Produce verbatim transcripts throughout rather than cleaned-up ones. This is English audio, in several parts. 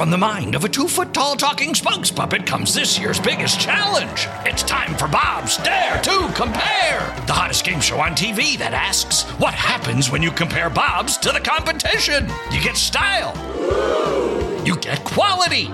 From the mind of a two-foot-tall talking spokes puppet comes this year's biggest challenge. It's time for Bob's Dare to Compare, the hottest game show on T V that asks, what happens when you compare Bobs to the competition? You get style. You get quality.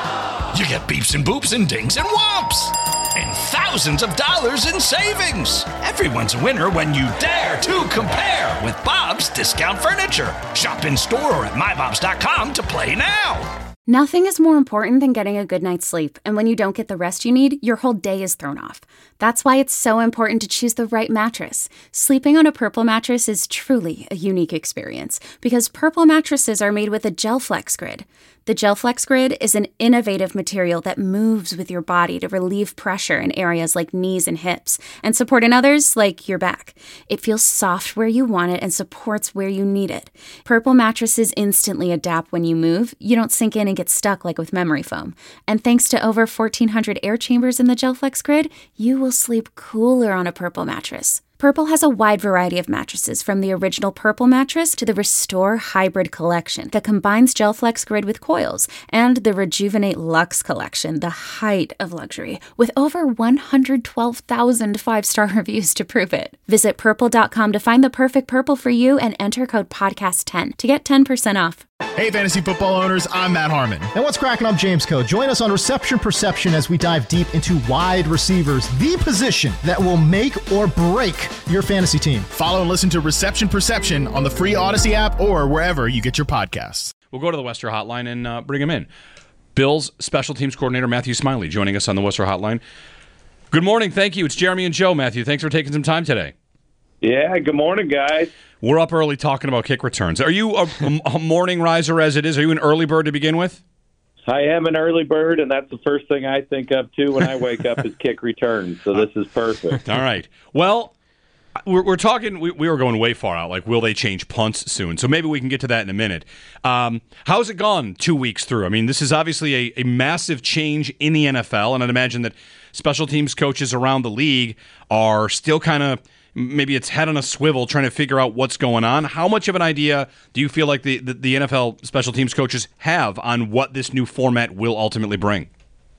You get beeps and boops and dings and whomps. And thousands of dollars in savings. Everyone's a winner when you dare to compare with Bob's Discount Furniture. Shop in store or at my bobs dot com to play now. Nothing is more important than getting a good night's sleep, and when you don't get the rest you need, your whole day is thrown off. That's why it's so important to choose the right mattress. Sleeping on a Purple mattress is truly a unique experience, because Purple mattresses are made with a GelFlex Grid. The GelFlex Grid is an innovative material that moves with your body to relieve pressure in areas like knees and hips, and support in others like your back. It feels soft where you want it and supports where you need it. Purple mattresses instantly adapt when you move. You don't sink in and get stuck like with memory foam. And thanks to over fourteen hundred air chambers in the GelFlex Grid, you will sleep cooler on a Purple mattress. Purple has a wide variety of mattresses, from the original Purple mattress to the Restore Hybrid collection that combines GelFlex Grid with coils, and the Rejuvenate Luxe collection, the height of luxury, with over one hundred twelve thousand five-star reviews to prove it. Visit purple dot com to find the perfect Purple for you and enter code podcast ten to get ten percent off. Hey, fantasy football owners, I'm Matt Harmon. And what's cracking? I'm James Coe. Join us on Reception Perception as we dive deep into wide receivers, the position that will make or break your fantasy team. Follow and listen to Reception Perception on the free Odyssey app or wherever you get your podcasts. We'll go to the Wester Hotline and uh, bring him in. Bills Special Teams Coordinator Matthew Smiley joining us on the Wester Hotline. Good morning. Thank you. It's Jeremy and Joe. Matthew, thanks for taking some time today. Yeah, good morning, guys. We're up early talking about kick returns. Are you a, a morning riser as it is? Are you an early bird to begin with? I am an early bird, and that's the first thing I think of, too, when I wake up is kick returns, so this is perfect. All right. Well, we're, we're talking, we, we were going way far out, like will they change punts soon? So maybe we can get to that in a minute. Um, how's it gone two weeks through? I mean, this is obviously a, a massive change in the N F L, and I'd imagine that special teams coaches around the league are still kind of, maybe it's head on a swivel trying to figure out what's going on. How much of an idea do you feel like the, the, the N F L special teams coaches have on what this new format will ultimately bring?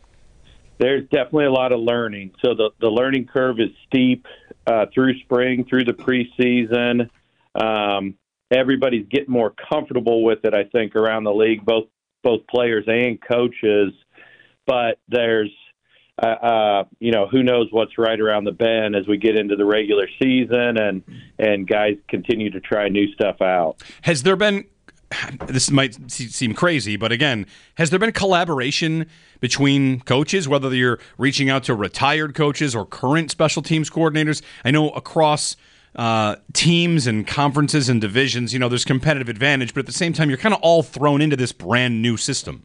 There's definitely a lot of learning. So the, the learning curve is steep uh, through spring, through the preseason. Um, everybody's getting more comfortable with it, I think, around the league, both both players and coaches. But there's Uh, uh, you know, who knows what's right around the bend as we get into the regular season and and guys continue to try new stuff out. Has there been, this might seem crazy, but again, has there been collaboration between coaches, whether you're reaching out to retired coaches or current special teams coordinators? I know across uh, teams and conferences and divisions, you know, there's competitive advantage, but at the same time, you're kind of all thrown into this brand new system.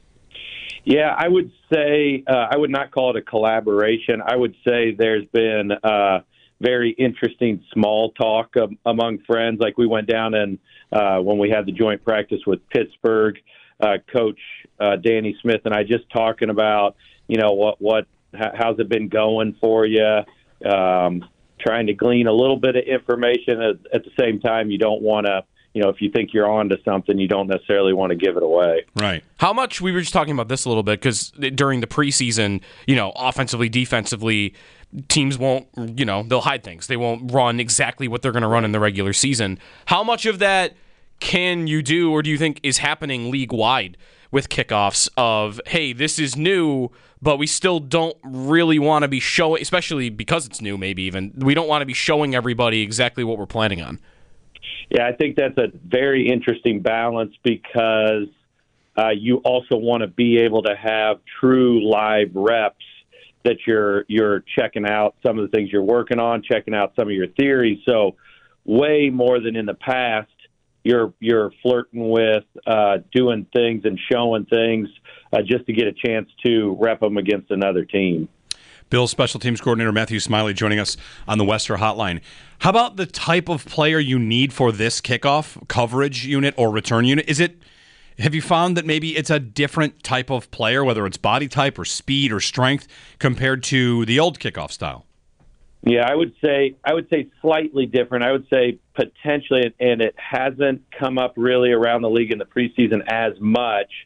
Yeah, I would say uh, I would not call it a collaboration. I would say there's been uh, very interesting small talk um, among friends. Like we went down and uh, when we had the joint practice with Pittsburgh, uh, Coach uh, Danny Smith and I just talking about, you know, what what how's it been going for you? Um, trying to glean a little bit of information at, at the same time. You don't want to. You know, if you think you're on to something, you don't necessarily want to give it away. Right. How much, we were just talking about this a little bit, because during the preseason, you know, offensively, defensively, teams won't, you know, they'll hide things. They won't run exactly what they're going to run in the regular season. How much of that can you do, or do you think is happening league-wide with kickoffs of, hey, this is new, but we still don't really want to be showing, especially because it's new maybe even, we don't want to be showing everybody exactly what we're planning on? Yeah, I think that's a very interesting balance because uh, you also want to be able to have true live reps that you're you're checking out some of the things you're working on, checking out some of your theories. So way more than in the past, you're you're flirting with uh, doing things and showing things uh, just to get a chance to rep them against another team. Bills Special Teams Coordinator Matthew Smiley joining us on the Wester Hotline. How about the type of player you need for this kickoff coverage unit or return unit? Is it? Have you found that maybe it's a different type of player, whether it's body type or speed or strength, compared to the old kickoff style? Yeah, I would say I would say slightly different. I would say potentially, and it hasn't come up really around the league in the preseason as much.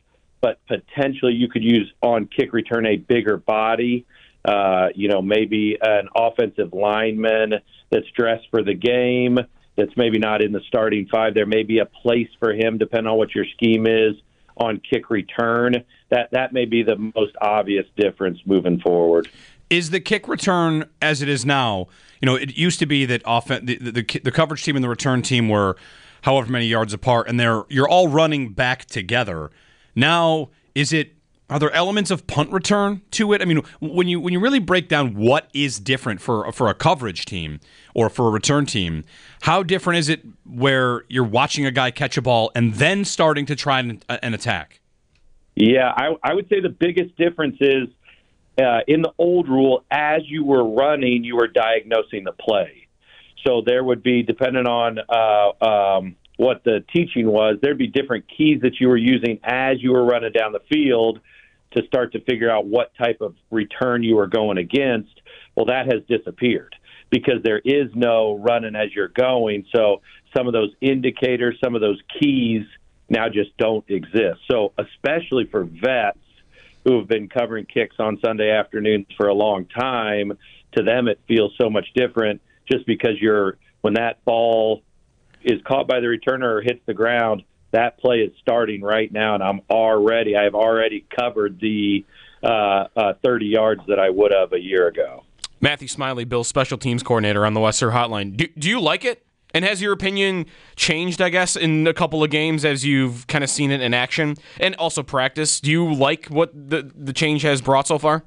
but potentially you could use on kick return a bigger body. Uh, you know, maybe an offensive lineman that's dressed for the game, that's maybe not in the starting five. There may be a place for him, depending on what your scheme is, on kick return. That that may be the most obvious difference moving forward. Is the kick return as it is now? You know, it used to be that offen- the, the the coverage team and the return team were however many yards apart, and they're you're all running back together. Now, is it? Are there elements of punt return to it? I mean, when you when you really break down what is different for for a coverage team or for a return team, how different is it where you're watching a guy catch a ball and then starting to try an, an attack? Yeah, I, I would say the biggest difference is uh, in the old rule, as you were running, you were diagnosing the play. So there would be, depending on uh, um, what the teaching was, there'd be different keys that you were using as you were running down the field to start to figure out what type of return you were going against. Well, that has disappeared because there is no running as you're going. So some of those indicators, some of those keys now just don't exist. So especially for vets who have been covering kicks on Sunday afternoons for a long time, to them it feels so much different just because you're when that ball is caught by the returner or hits the ground, that play is starting right now, and I'm already, I've already covered the uh, uh, thirty yards that I would have a year ago. Matthew Smiley, Bill's special teams coordinator on the Western Hotline. Do, do you like it? And has your opinion changed, I guess, in a couple of games as you've kind of seen it in action and also practice? Do you like what the, the change has brought so far?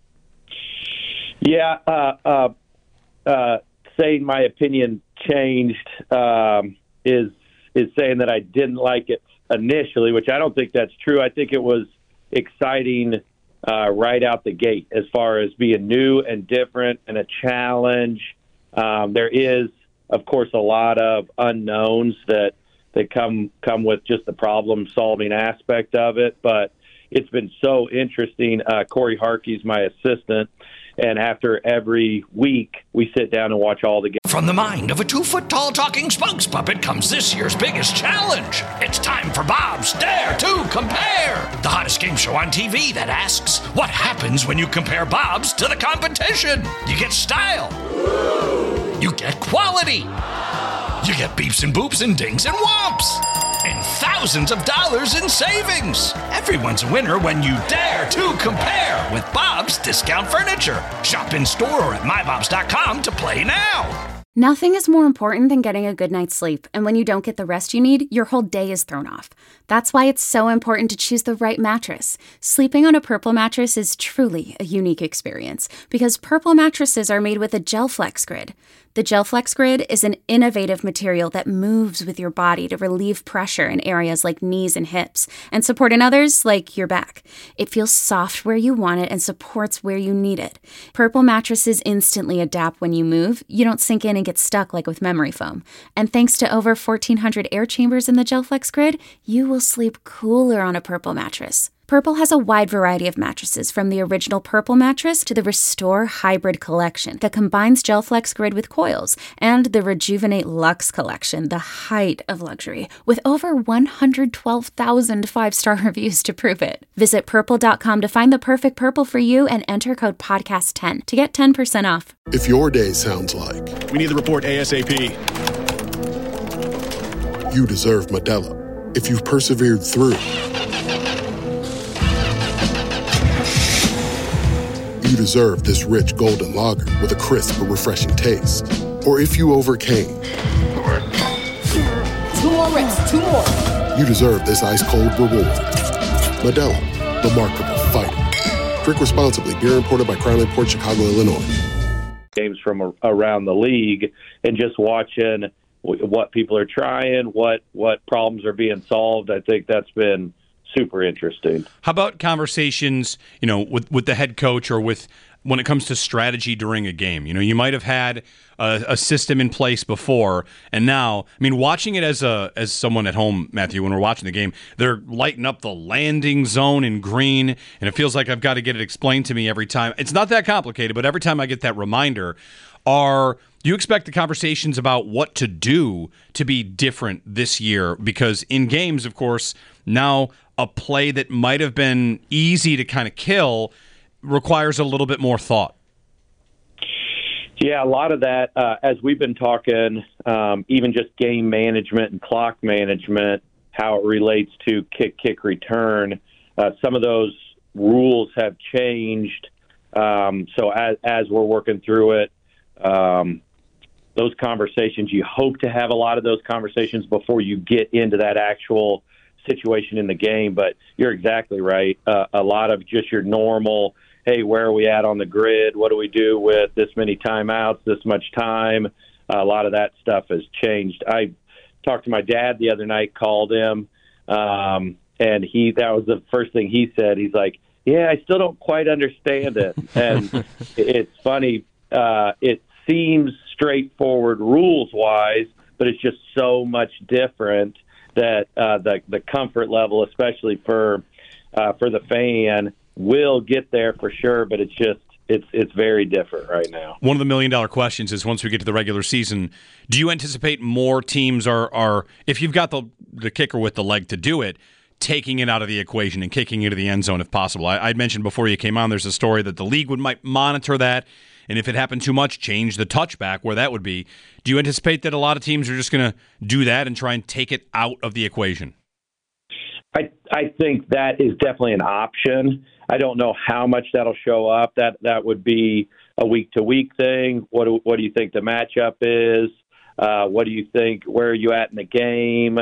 Yeah, uh, uh, uh, saying my opinion changed um, is is saying that I didn't like it initially, which I don't think that's true. I think it was exciting uh, right out the gate as far as being new and different and a challenge. Um, there is, of course, a lot of unknowns that, that come come with just the problem-solving aspect of it, but it's been so interesting. Uh, Corey Harkey's my assistant, and after every week, we sit down and watch all the games. From the mind of a two-foot-tall talking spokes puppet comes this year's biggest challenge. It's time for Bob's Dare to Compare, the hottest game show on T V that asks, what happens when you compare Bob's to the competition? You get style. You get quality. You get beeps and boops and dings and whomps. And thousands of dollars in savings. Everyone's a winner when you dare to compare with Bob's Discount Furniture. Shop in store or at my bobs dot com to play now. Nothing is more important than getting a good night's sleep, and when you don't get the rest you need, your whole day is thrown off. That's why it's so important to choose the right mattress. Sleeping on a Purple mattress is truly a unique experience because Purple mattresses are made with a GelFlex Grid. The GelFlex Grid is an innovative material that moves with your body to relieve pressure in areas like knees and hips and support in others like your back. It feels soft where you want it and supports where you need it. Purple mattresses instantly adapt when you move. You don't sink in and get stuck like with memory foam. And thanks to over fourteen hundred air chambers in the GelFlex Grid, you will sleep cooler on a Purple mattress. Purple has a wide variety of mattresses, from the original Purple mattress to the Restore Hybrid collection that combines GelFlex Grid with coils, and the Rejuvenate Luxe collection, the height of luxury, with over one hundred twelve thousand five-star reviews to prove it. Visit purple dot com to find the perfect Purple for you and enter code podcast ten to get ten percent off. If your day sounds like We need the report ASAP. you deserve Modelo. If you've persevered through, you deserve this rich golden lager with a crisp but refreshing taste. Or if you overcame. Two more reps, two more. You deserve this ice-cold reward. Modelo, the Remarkable Fighter. Drink responsibly. Beer imported by Crown Imports, Chicago, Illinois. Games from around the league and just watching what people are trying, what what problems are being solved. I think that's been super interesting. How about conversations, you know, with, with the head coach or with when it comes to strategy during a game? You know, you might have had a, a system in place before, and now, I mean, watching it as a as someone at home, Matthew, when we're watching the game, they're lighting up the landing zone in green, and it feels like I've got to get it explained to me every time. It's not that complicated, but every time I get that reminder, are do you expect the conversations about what to do to be different this year? Because in games, of course, now a play that might have been easy to kind of kill requires a little bit more thought? Yeah, a lot of that, uh, as we've been talking, um, even just game management and clock management, how it relates to kick, kick, return. Uh, some of those rules have changed. Um, so as, as we're working through it, um, those conversations, you hope to have a lot of those conversations before you get into that actual situation in the game. But you're exactly right. Uh, a lot of just your normal, hey, where are we at on the grid? What do we do with this many timeouts, this much time? Uh, a lot of that stuff has changed. I talked to my dad the other night, called him, um, and he that was the first thing he said. He's like, yeah, I still don't quite understand it. And it's funny. Uh, it seems straightforward rules-wise, but it's just so much different that uh, the, the comfort level, especially for uh, for the fan, will get there for sure, but it's just it's it's very different right now. One of the million dollar questions is, once we get to the regular season, do you anticipate more teams are are if you've got the the kicker with the leg to do it, taking it out of the equation and kicking into the end zone if possible? I, I'd mentioned before you came on, there's a story that the league would might monitor that, and if it happened too much, change the touchback where that would be. Do you anticipate that a lot of teams are just going to do that and try and take it out of the equation? I I think that is definitely an option. I don't know how much that'll show up. That that would be a week-to-week thing. What do, what do you think the matchup is? Uh, what do you think? Where are you at in the game?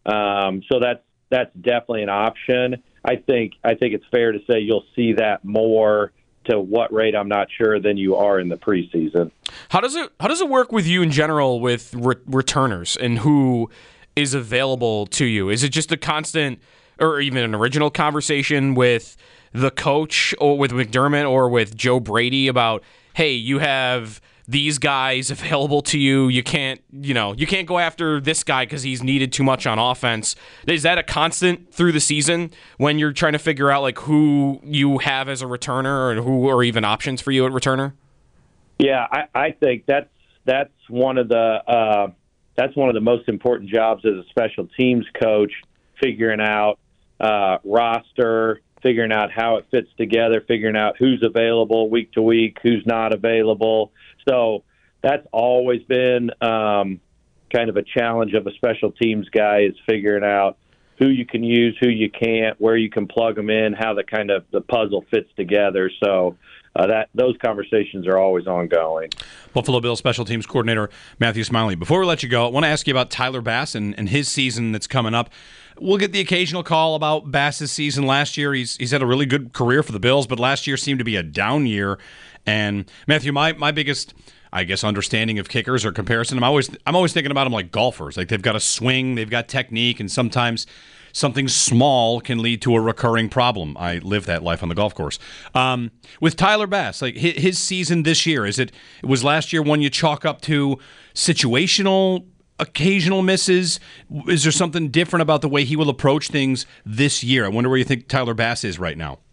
Um, so that's that's definitely an option. I think I think it's fair to say you'll see that more. To what rate, I'm not sure, than you are in the preseason. How does it How does it work with you in general with re- returners and who is available to you? Is it just a constant, or even an original conversation with the coach or with McDermott or with Joe Brady about, hey, you have these guys available to you. You can't, you know, you can't go after this guy because he's needed too much on offense. Is that a constant through the season when you're trying to figure out like who you have as a returner and who are even options for you at returner? Yeah, I, I think that's that's one of the uh, that's one of the most important jobs as a special teams coach, figuring out uh, roster, figuring out how it fits together, figuring out who's available week to week, who's not available. So that's always been um, kind of a challenge of a special teams guy, is figuring out who you can use, who you can't, where you can plug them in, how the kind of the puzzle fits together. So uh, that those conversations are always ongoing. Buffalo Bills special teams coordinator Matthew Smiley. Before we let you go, I want to ask you about Tyler Bass and, and his season that's coming up. We'll get the occasional call about Bass's season last year. He's he's had a really good career for the Bills, but last year seemed to be a down year. And Matthew, my my biggest, I guess, understanding of kickers or comparison, I'm always I'm always thinking about them like golfers. Like they've got a swing, they've got technique, and sometimes something small can lead to a recurring problem. I live that life on the golf course. Um, with Tyler Bass, like his, his season this year, is it was last year one you chalk up to situational, occasional misses? Is there something different about the way he will approach things this year? I wonder where you think Tyler Bass is right now.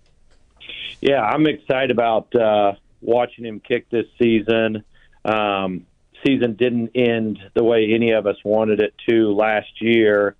Yeah, I'm excited about uh, watching him kick this season. Um, season didn't end the way any of us wanted it to last year.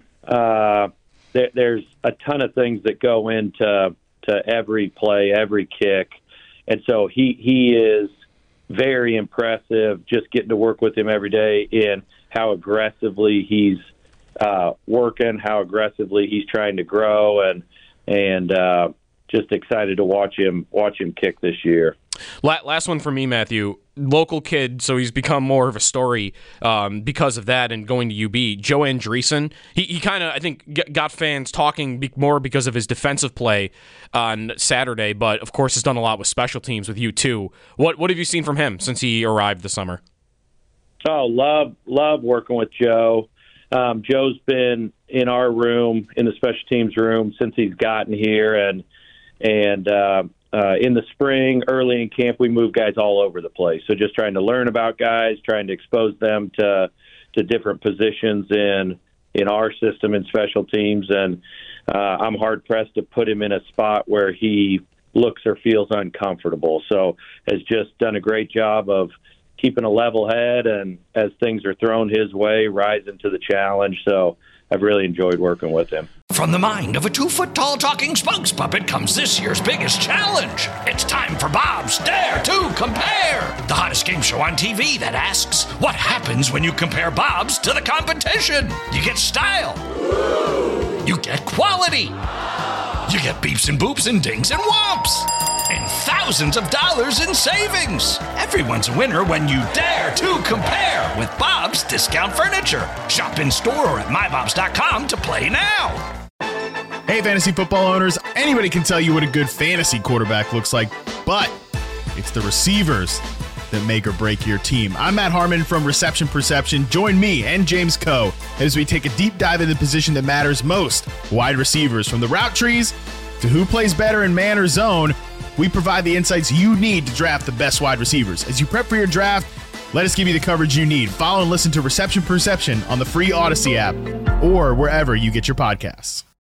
Uh, there, there's a ton of things that go into to every play, every kick, and so he he is very impressive. Just getting to work with him every day in how aggressively he's uh, working, how aggressively he's trying to grow, and and uh, just excited to watch him watch him kick this year. Last one for me, Matthew. Local kid, so he's become more of a story um, because of that and going to U B. Joe Andreessen, he, he kind of, I think, got fans talking more because of his defensive play on Saturday, but of course has done a lot with special teams with you too. What what have you seen from him since he arrived this summer? Oh, love love working with Joe. Um, Joe's been in our room, in the special teams room, since he's gotten here, and and uh, uh, in the spring, early in camp, we move guys all over the place. So just trying to learn about guys, trying to expose them to to different positions in in our system in special teams, and uh, I'm hard pressed to put him in a spot where he looks or feels uncomfortable. So has just done a great job of keeping a level head, and as things are thrown his way, rising to the challenge. So I've really enjoyed working with him. From the mind of a two-foot-tall talking spokes puppet comes this year's biggest challenge. It's time for Bob's Dare to Compare, the hottest game show on T V that asks, what happens when you compare Bob's to the competition? You get style. You get quality. You get beeps and boops and dings and whomps. And thousands of dollars in savings. Everyone's a winner when you dare to compare with Bob's Discount Furniture. Shop in store or at my bobs dot com to play now. Hey, fantasy football owners, anybody can tell you what a good fantasy quarterback looks like, but it's the receivers that make or break your team. I'm Matt Harmon from Reception Perception. Join me and James Coe as we take a deep dive into the position that matters most, wide receivers. From the route trees to who plays better in man or zone, we provide the insights you need to draft the best wide receivers. As you prep for your draft, let us give you the coverage you need. Follow and listen to Reception Perception on the free Odyssey app or wherever you get your podcasts.